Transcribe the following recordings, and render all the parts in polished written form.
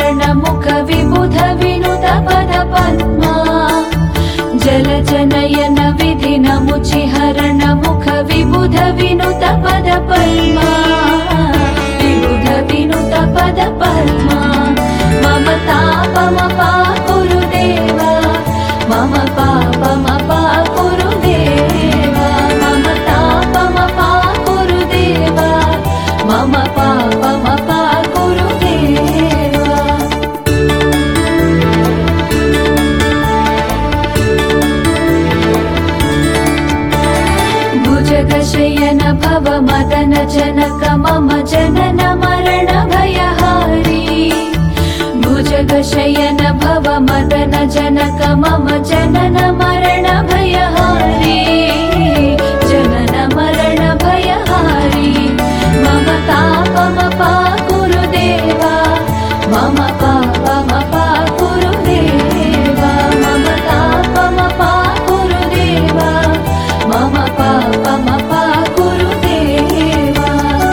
हरणमुख विबुध विनुत पद पद्मा जलजनयन विधि नमुचि हरणमुख विबुध विनुत पद पद्मा विबुध विनुत पद पद्मा मम तापमपा गुरुदेवा मम पापमपा गुरुदेवा मम तापमपा गुरुदेवा मम पापमपा गुरुदेवा भुजगशयन भव मदन जनक मम जनन मरण भयहारी भुजगशयन भव मदन जनक मम जनन मरण भयहारी जनन मरण भयहारी मम तापमपा गुरुदेवा मम पापमपा गुरुदेवा मम तापमपा गुरुदेवा मम पापमपा गुरुदेवा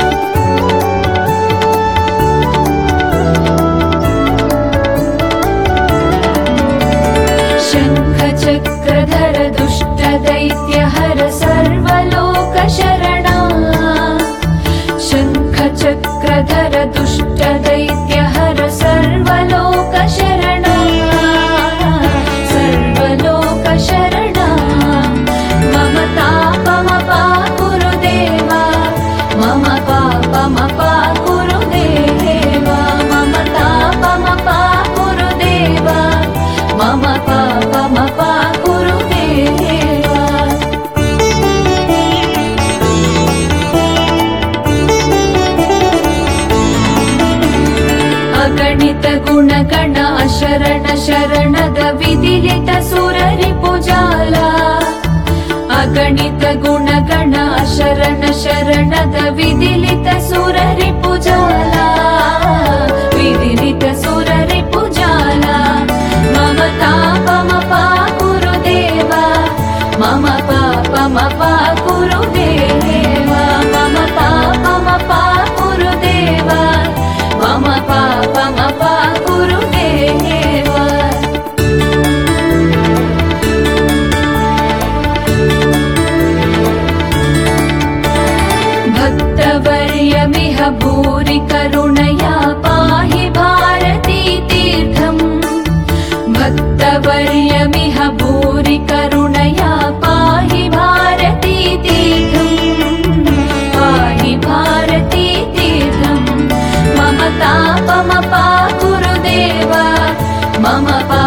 शङ्खचक्रधर दुष्ट दैत्यहर सर्वलोकशरणा शङ्खचक्रधर दुष्ट दैत्यहर सर्वलोकशरणा सर्वलोकशरणा मम तापमपा गुरुदेवा मम पापमपा गुरुदेवा मम तापमपा गुरुदेवा मम पापमपा गुरुदेवा अगणित गुणगण अशरण शरणद विदिलित सुररिपुजाला अगणित गुणगण अशरण शरणद विदिलित सुररिपुजाला विदिलित सुररिपुजाला मम तापमपा गुरुदेवा मम पापमपा गुरुदेवा मम तापमपा गुरुदेवा मम पापमपा गुरुदेवा भक्तवर्यमिह भूरि करुणया पाहि भारती तीर्थम् भक्तवर्यमिह भूरि करुणया पाहि भारती तीर्थम् पाहि भारती तीर्थम् मम तापमपा गुरुदेवा मम